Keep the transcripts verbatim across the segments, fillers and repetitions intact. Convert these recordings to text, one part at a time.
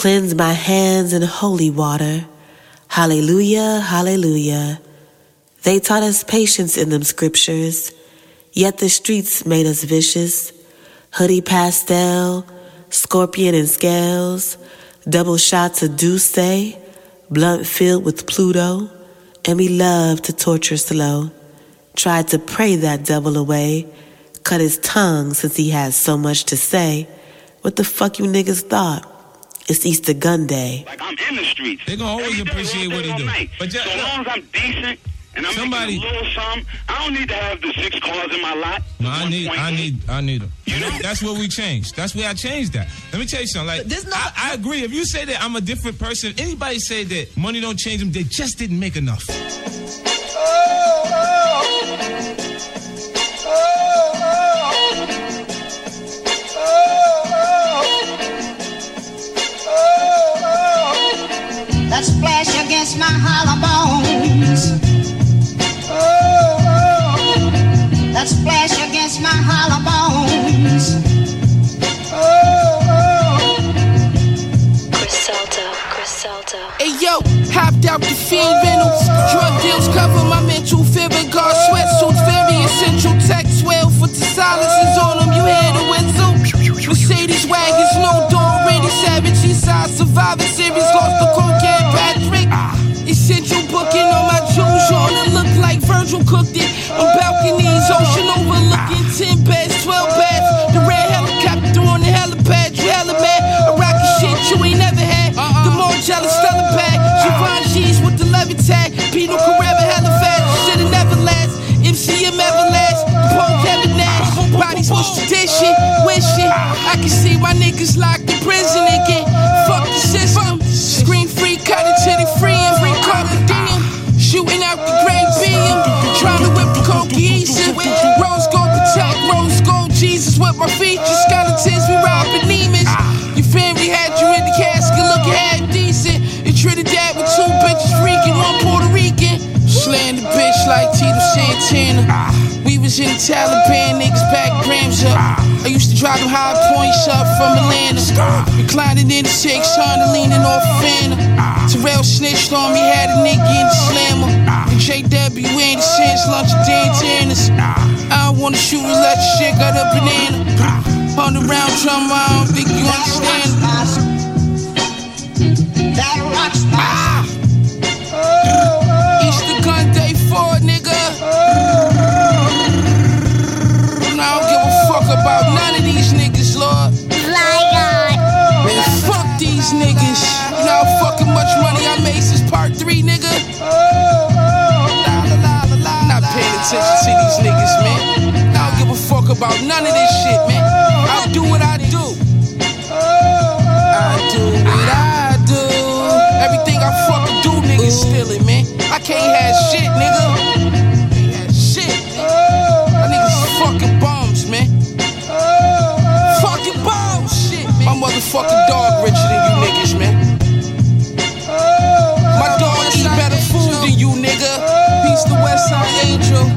Cleanse my hands in holy water. Hallelujah, hallelujah. They taught us patience in them scriptures, yet the streets made us vicious. Hoodie pastel, scorpion and scales, double shots of Douce, blunt filled with Pluto, and we love to torture slow. Tried to pray that devil away, cut his tongue since he has so much to say. What the fuck you niggas thought? It's Easter gun day. Like I'm in the streets. They're gonna always appreciate what he do. But just, so long as I'm decent and I'm somebody, making a little something, I don't need to have the six cars in my lot. No, I need, I need, I need them. You know, that's what we changed. That's where I changed that. Let me tell you something. Like, no, I, I agree. If you say that I'm a different person, anybody say that money don't change them, they just didn't make enough. Oh, oh, oh, oh, oh, oh. That splash against my hollow bones. Oh, oh. That splash against my hollow bones. Oh, oh. Griselda, Griselda. Hey yo, hopped out the fiend rental. Drug deals cover my mental fever. Guard sweatsuits, very essential. Tech swell for the silences on them. You hear the whistle? Mercedes wagons, no door. Ready savage, Eastside survivor series. Lost the cocaine, Patrick. Essential booking on my jewels. On it look like Virgil cooked it. On balconies, ocean overlooking. Ten beds, twelve beds. The red helicopter on the helipad. You hella mad. A rocket shit you ain't never had. The more jealous Stella bag. Givenchy's with the leather tag. Pinot Carrera hella fast. Shit'll never last. M C M Everlast. Paul Kevin Nash. Bodies push to this shit. Wish shit. I can see my niggas locked in prison again. Fuck the system. Screen free, cut it till they free and free card the D M. Shooting out the great beam. Trying to whip the cocaine. Rose gold protect. Rose gold Jesus with my features. Skeletons, we robbing demons. Your family had you in the casket looking half decent. In Trinidad with two bitches freaking, one Puerto Rican. Slaying the bitch like Tito Santana. We was in the Taliban, niggas back grams up. I used to drive them high points up from Atlanta. Reclining in the six hundred, leaning off a Fanta. Terrell snitched on me, had a nigga in the slammer. And J W in the sense, lunch of Dan Tanners. I don't wanna shoot and let the shit got a banana. Hundred round drum, I don't think you understand. That rock ah. Easter gun day four, nigga. And I don't give a fuck about none of these niggas, Lord. My God. Man, fuck these niggas. You know how fucking much money I made since part three, nigga? Not paying attention to these niggas, man. I don't give a fuck about none of this shit, man. I do what I do. I do what I do. Everything I fucking do, niggas steal it, man. I can't have shit, nigga. Can't have shit, man. My niggas is fucking bums, man. Fucking bums, shit, man. My motherfucking dog richer than you niggas, man. My dog eat better food than you, nigga. Peace to Westside Angel.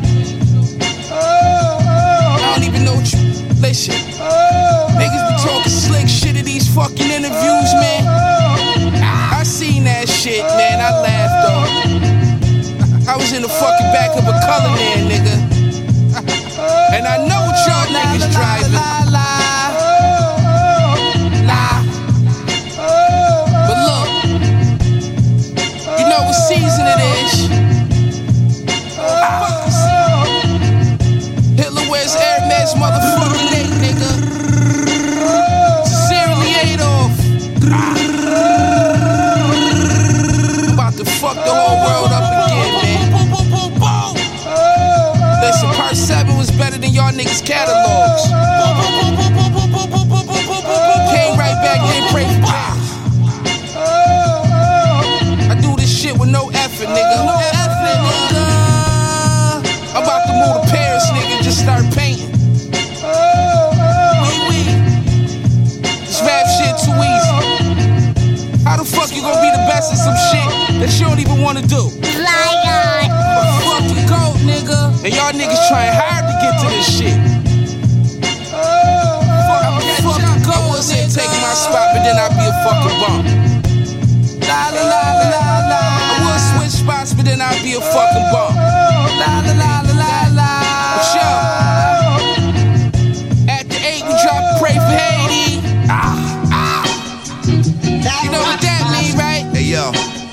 I don't even know what you... Listen. Niggas be talking slick shit at these fucking interviews, man. I seen that shit, man. I laughed, though. I was in the fucking back of a color man, nigga. And I know what y'all niggas driving. La, la, la. But look, you know what season it is. Hitler wears Hermes motherfucking neck, nigga. Sincerely Adolf. I'm about to fuck the whole world up again, man. Listen, part seven was better than y'all niggas' catalogs. Came right back and pray for Paris. I do this shit with no effort, nigga. No effort, nigga. I'm about to move to Paris, nigga, just start painting. Wee wee. This rap shit too easy. How the fuck you gonna be the best at some shit that you don't even wanna do? My God. Fucking goat, nigga. And y'all niggas trying hard to get to this shit. Fucking goat, I would say take my spot, but then I'd be a fucking bum. a fucking bump. La la la la la la. What's up? At the eight, we drop Pray for Haiti. Ah, ah. You know what that mean, right? Hey yo.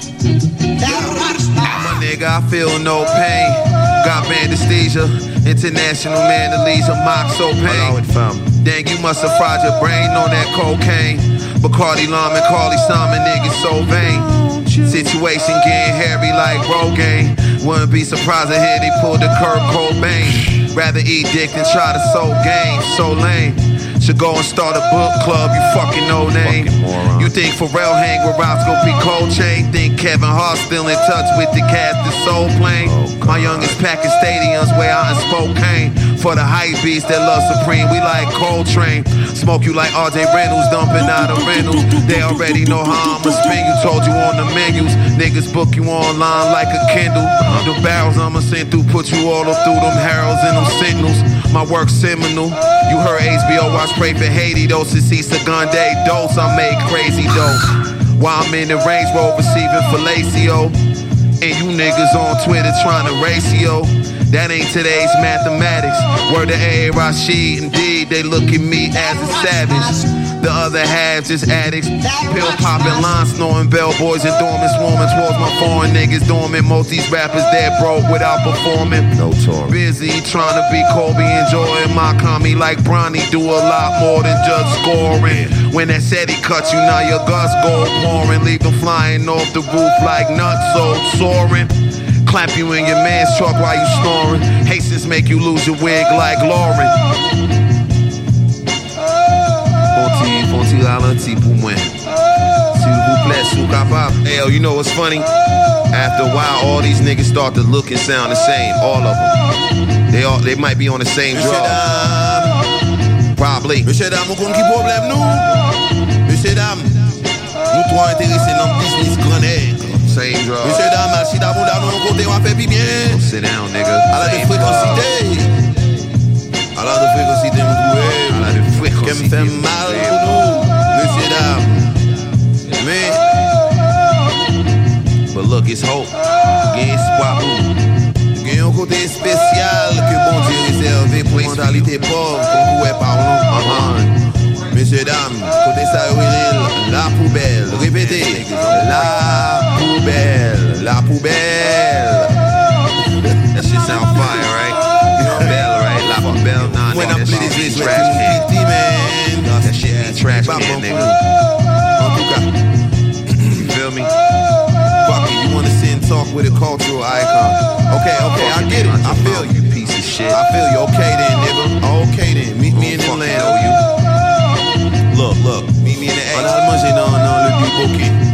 My nigga, I feel no pain. Got anesthesia. International Mandalisa, mock so pain. Dang, you must have fried your brain on that cocaine. Bacardi Lam and Carly Simon, niggas so vain. Situation getting hairy like Rogaine. Wouldn't be surprised to hear they pulled the Kurt Cobain. Rather eat dick than try to sow game. So lame. Should go and start a book club, you fucking no name. You think Pharrell hang with Roscoe P. Coltrane? Think Kevin Hart still in touch with the cast of Soul Plane? My youngest packing stadiums way out in Spokane. For the hype beats that love Supreme, we like Coltrane. Smoke you like R J Reynolds, dumping out of Reynolds. They already know how I'ma spin you, told you on the menus. Niggas book you online like a Kindle. The barrels I'ma send through, put you all up through them heralds and them signals. My work seminal. You heard H B O, watch Pray for Haiti, though. Since he's a gun day dose, I make crazy dope. While I'm in the Range Rover receiving fellatio. And you niggas on Twitter trying to ratio. That ain't today's mathematics. Word to A A Rashid, indeed, they look at me as a savage. The other half just addicts. Pill popping, line snoring, bellboys and dormant swarming towards my foreign niggas dormant. Most these rappers dead broke without performing. No tour. Busy trying to be Kobe, enjoying my commie like Bronny. Do a lot more than just scoring. When that said he cut you, now your guts go pouring. Leave them flying off the roof like nuts, so soaring. Clap you in your man's truck while you snoring. Hastings make you lose your wig like Lauren. Fonti, fonti ralenti pour moi. S'il vous plaît, sous capable. Hey, yo, you know what's funny? After a while, all these niggas start to look and sound the same. All of them. They all, they might be on the same drug. Probably. Monsieur dame, on compte qui problème nous? Monsieur dame, nous trois intéressés dans le business grenade. Same drug. Monsieur dame, si d'abord là, nous on compte, on va faire bien. Sit down, nigga. À la de fréquencité. À la de fréquencité, vous trouvez. À la de fréquencité. Qui me fait mal pour nous, monsieur dame. Mais, but look, it's hope. Gain espoir pour nous. Gain un côté spécial que bon Dieu réservé pour une mentalité pauvre qu'on pouvait parler. Messieurs, dames, côté ça, la poubelle. Répétez, la poubelle, la poubelle. That shit sound fire, right? Poubelle, right? La poubelle, nah, when I play this shit, trash can. Man, that shit ain't trash can, nigga. En tout cas, you feel me? Fuck it, you wanna sit and talk with a cultural icon? Okay, okay, I get it. I feel you, piece of shit. I feel you. Okay then, nigga. Okay then, meet me in the land. Look, look, meet me in the A. On a mangé dans le du bouquet.